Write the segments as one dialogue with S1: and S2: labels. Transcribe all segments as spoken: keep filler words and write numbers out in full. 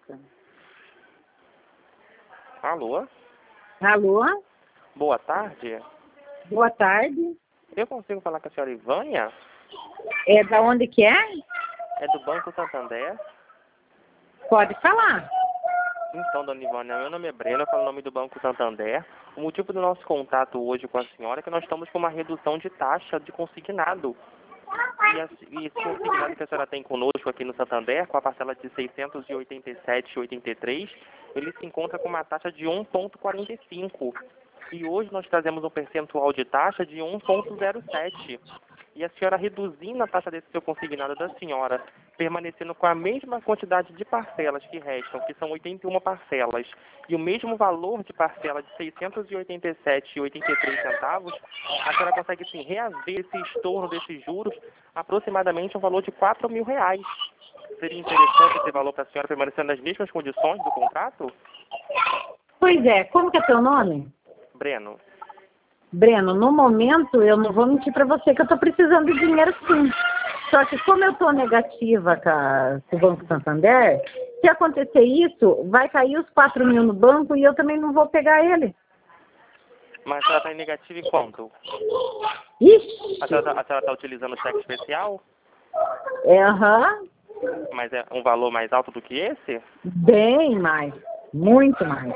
S1: Alô?
S2: Alô?
S1: Boa tarde.
S2: Boa tarde.
S1: Eu consigo falar com a senhora Ivânia?
S2: É da onde que é?
S1: É do Banco Santander?
S2: Pode falar.
S1: Então, dona Ivânia, meu nome é Breno, eu falo o nome do Banco Santander. O motivo do nosso contato hoje com a senhora é que nós estamos com uma redução de taxa de consignado. E, a, e esse consignado que a senhora tem conosco aqui no Santander, com a parcela de seiscentos e oitenta e sete reais e oitenta e três centavos, ele se encontra com uma taxa de um vírgula quarenta e cinco. E hoje nós trazemos um percentual de taxa de um vírgula zero sete. E a senhora reduzindo a taxa desse seu consignado da senhora, permanecendo com a mesma quantidade de parcelas que restam, que são oitenta e uma parcelas, e o mesmo valor de parcela de seiscentos e oitenta e sete reais e oitenta e três centavos, a senhora consegue sim reaver esse estorno desses juros aproximadamente um valor de quatro mil reais. Seria interessante esse valor para a senhora permanecendo nas mesmas condições do contrato?
S2: Pois é, como que é teu nome?
S1: Breno.
S2: Breno, no momento eu não vou mentir para você que eu estou precisando de dinheiro sim. Só que como eu estou negativa com, a, com o Banco Santander, se acontecer isso, vai cair os quatro mil no banco e eu também não vou pegar ele.
S1: Mas a senhora está em negativo em quanto?
S2: Ixi!
S1: A senhora está utilizando cheque especial?
S2: É, aham.
S1: Mas é um valor mais alto do que esse?
S2: Bem mais. Muito mais.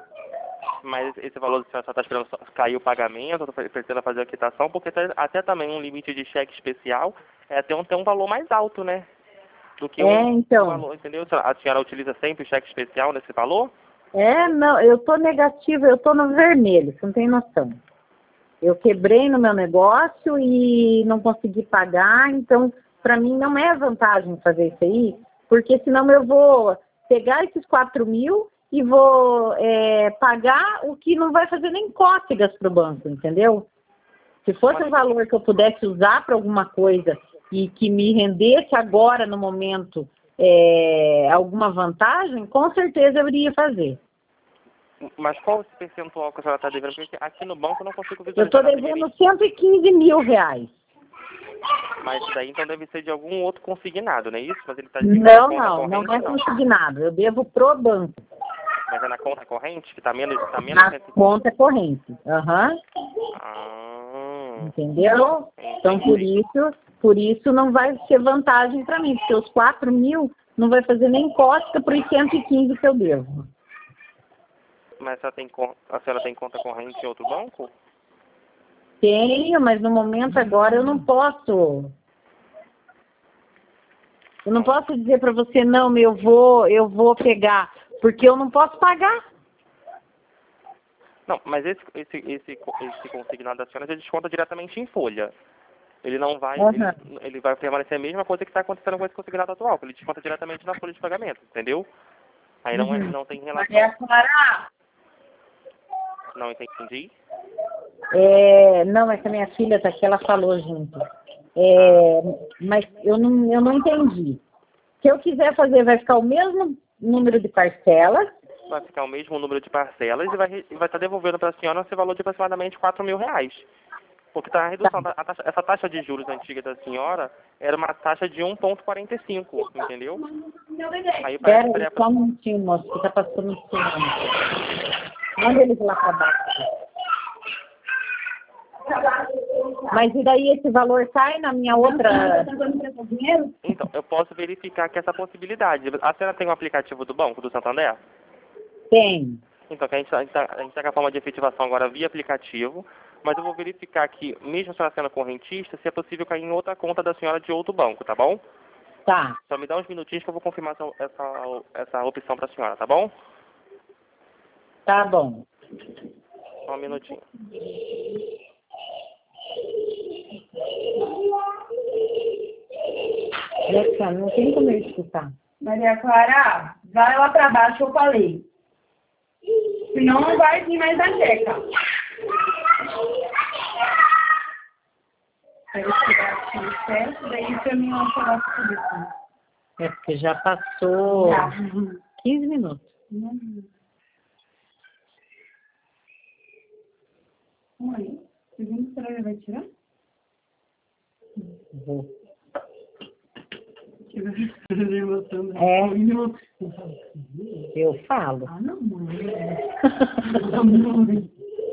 S1: Mas esse valor que a senhora só está esperando cair o pagamento, precisa fazer a quitação, porque tem até também um limite de cheque especial é até um, tem um valor mais alto, né? Do que um,
S2: é, então.
S1: um valor, entendeu? A senhora utiliza sempre o cheque especial nesse valor?
S2: É, não, eu tô negativa, eu tô no vermelho, você não tem noção. Eu quebrei no meu negócio e não consegui pagar, então para mim não é vantagem fazer isso aí, porque senão eu vou pegar esses quatro mil e vou é, pagar o que não vai fazer nem cócegas para o banco, entendeu? Se fosse um valor que eu pudesse usar para alguma coisa e que me rendesse agora, no momento, é, alguma vantagem, com certeza eu iria fazer.
S1: Mas qual esse percentual que a senhora está devendo? Porque aqui no banco eu não consigo visualizar.
S2: Eu estou devendo cento e quinze mil reais.
S1: Mas isso daí então deve ser de algum outro consignado, não é isso? Mas ele está
S2: Não, não, não é consignado. Eu devo pro banco.
S1: Mas é na conta corrente, que está menos... Tá menos
S2: Na conta corrente. Aham.
S1: Uhum. Ah,
S2: entendeu? Então, por isso, por isso não vai ser vantagem para mim, porque os quatro mil não vai fazer nem cócega para os cento e quinze que eu devo.
S1: Mas a senhora, tem, a senhora tem conta corrente em outro banco?
S2: Tenho, mas no momento agora eu não posso. Eu não posso dizer para você, não, eu vou, eu vou pegar, porque eu não posso pagar.
S1: Não, mas esse, esse, esse, esse consignado da senhora já desconta diretamente em folha. Ele não vai,
S2: Uhum.
S1: ele, ele vai permanecer a mesma coisa que está acontecendo com esse consignado atual, que ele desconta diretamente na folha de pagamento, entendeu? Aí não, é,
S2: Uhum.
S1: não tem relação.
S2: Maria Clara.
S1: Não entendi.
S2: É, não, é que a minha filha está aqui, ela falou junto. É, mas eu não, eu não entendi. Se eu quiser fazer, vai ficar o mesmo número de parcelas?
S1: Vai ficar o mesmo número de parcelas e vai estar vai tá devolvendo para a senhora esse valor de aproximadamente quatro mil reais. Porque está a redução.
S2: Tá.
S1: A taxa, essa taxa de juros antiga da senhora era uma taxa de um vírgula quarenta e cinco, entendeu? Aí
S2: Espera
S1: parece
S2: aí, só um minutinho, moço, que está passando o cinema. Manda eles lá para baixo. Mas e daí esse valor sai na minha outra...
S1: Então, eu posso verificar que essa possibilidade. A senhora tem um aplicativo do banco, do Santander?
S2: Tem.
S1: Então, que a gente está tá com a forma de efetivação agora via aplicativo, mas eu vou verificar que, mesmo a senhora sendo correntista, se é possível cair em outra conta da senhora de outro banco, tá bom?
S2: Tá.
S1: Só me dá uns minutinhos que eu vou confirmar essa, essa, essa opção para a senhora, tá bom?
S2: Tá bom.
S1: Só um minutinho.
S2: Alexa, não tem como eu escutar.
S3: Maria Clara, vai lá pra baixo, eu falei. Senão não vai vir mais a checa. Aí eu tirar aqui o certo, daí pra mim eu falar tudo isso.
S2: É porque já passou
S3: Já.
S2: quinze minutos.
S3: Uhum. Mãe, segundo será que vai tirar?
S2: Vou.
S3: estiver emoção.
S2: É.
S3: Não.
S2: Eu falo.
S3: Ah, não, mãe. Não, mãe.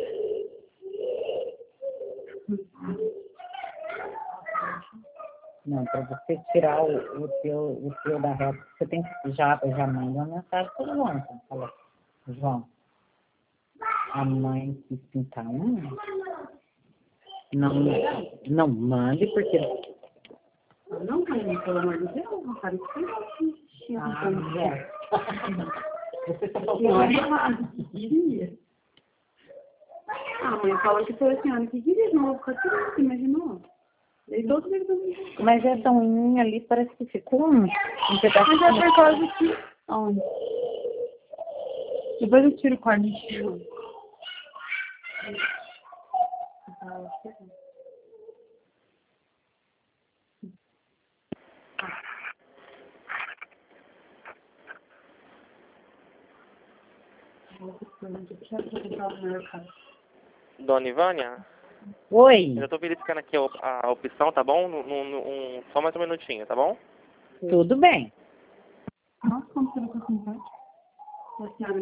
S2: Não, para você tirar o, o, teu, o teu da reta, você tem que já, já manda uma mensagem para o João. Então, fala, João, a mãe quis pintar unha? Não, não mande, porque...
S3: Não, mãe, pelo amor de Deus, não sabe o que é.
S2: Ah, é. Você tá
S3: Senhora errada, que queria. Ah, mãe falou que foi a senhora que queria, não vou ficar tirando, você imaginou? Desde outro dia também.
S2: Mas essa unha ali parece que ficou um, um pedaço.
S3: Mas é por causa que... Onde? Depois eu tiro com a lixo.
S1: Dona Ivânia,
S2: Oi,
S1: eu já tô verificando aqui a, op- a opção, tá bom? No, no, no- um, só mais um minutinho, tá bom?
S2: tudo bem.
S3: Nossa, como você ficou simpática. A senhora...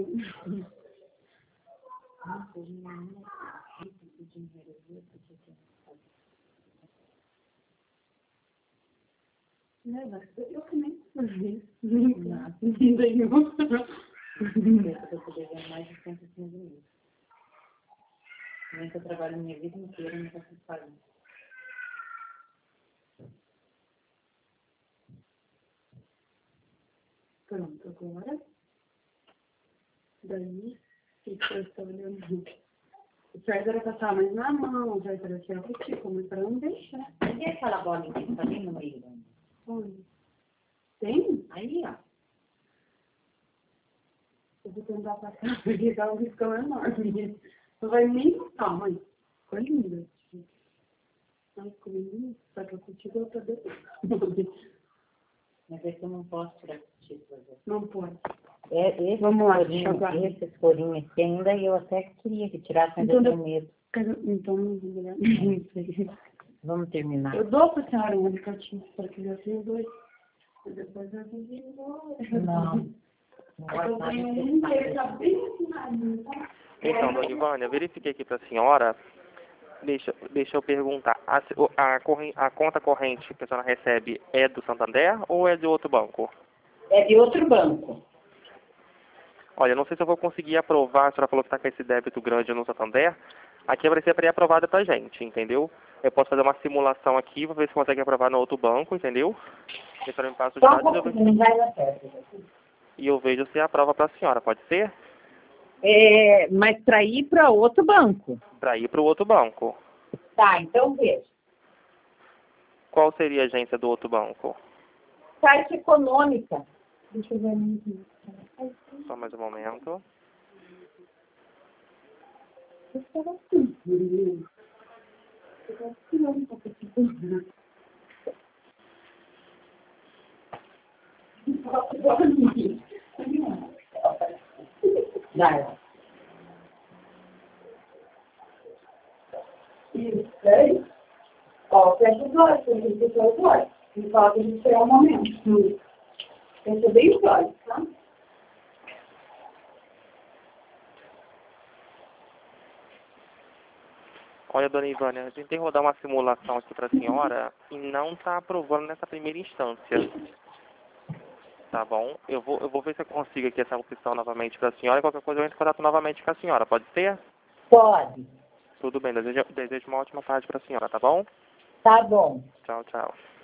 S3: É, mas eu também fazia. Nada, nenhum.
S2: Eu tô devendo mais de cento e quinze mil. Nem que eu trabalho minha vida inteira, não consigo pagar.
S3: Pronto, agora. Daí, o que eu estou olhando? O certo era passar mais na mão, já era tirar o tipo, mas para não deixar.
S2: Cadê aquela bolinha que tá bem no meio?
S3: Onde? Tem?
S2: Aí, ó.
S3: Eu vou tentar passar, porque tá um riscão enorme. Não vai nem passar, mãe. Ficou lindo. Ai, ficou lindo. Só que eu contigo outra depois.
S2: Mas é que eu não posso tirar título.
S3: Não pode.
S2: É, esse
S3: Vamos lá,
S2: corinho,
S3: deixa eu guardar.
S2: esses corinhos aqui ainda eu até queria que tirasse, mas
S3: Então,
S2: eu tenho
S3: eu-
S2: medo.
S3: Então, não vou sei.
S2: Vamos terminar.
S3: Eu dou pra senhora um alicate para que já tenha dois. E depois eu vou embora.
S2: Não. Não gosto
S3: Eu
S2: nada
S3: tenho
S2: de
S3: um que tá bem assinadinho, tá?
S1: Então, Dona Ivânia, eu verifiquei aqui pra senhora. Deixa, deixa eu perguntar. A, se- o- a, corren- a conta corrente que a senhora recebe é do Santander ou é de outro banco?
S2: É de outro banco.
S1: Olha, eu não sei se eu vou conseguir aprovar. A senhora falou que está com esse débito grande no Santander. Aqui vai ser pré-aprovada pra gente, entendeu? Eu posso fazer uma simulação aqui, vou ver se consegue aprovar no outro banco, entendeu? E a senhora me passa os
S2: Só um
S1: dados e eu
S2: pouquinho,
S1: vejo,
S2: não vai dar certo.
S1: e eu vejo se aprova pra senhora, pode ser?
S2: É, mas para ir para outro banco.
S1: Para ir para o outro banco.
S2: Tá, então veja.
S1: Qual seria a agência do outro banco?
S2: Caixa Econômica.
S3: Deixa eu ver aqui.
S1: Só mais um momento.
S3: Eu estava assim, menino. Eu estava tirando um pouco de coisa.
S2: Vai.
S3: Isso, aí. Ó, fecha os olhos, a gente fechar os olhos. E fala que a gente esperar um momento. Fecha bem os olhos, tá?
S1: Olha, dona Ivânia, a gente tem que rodar uma simulação aqui para a senhora e não está aprovando nessa primeira instância. Tá bom? Eu vou, eu vou ver se eu consigo aqui essa opção novamente para a senhora e qualquer coisa eu entro em contato novamente com a senhora. Pode ser?
S2: Pode.
S1: Tudo bem. Desejo, desejo uma ótima tarde para a senhora, tá bom?
S2: Tá bom.
S1: Tchau, tchau.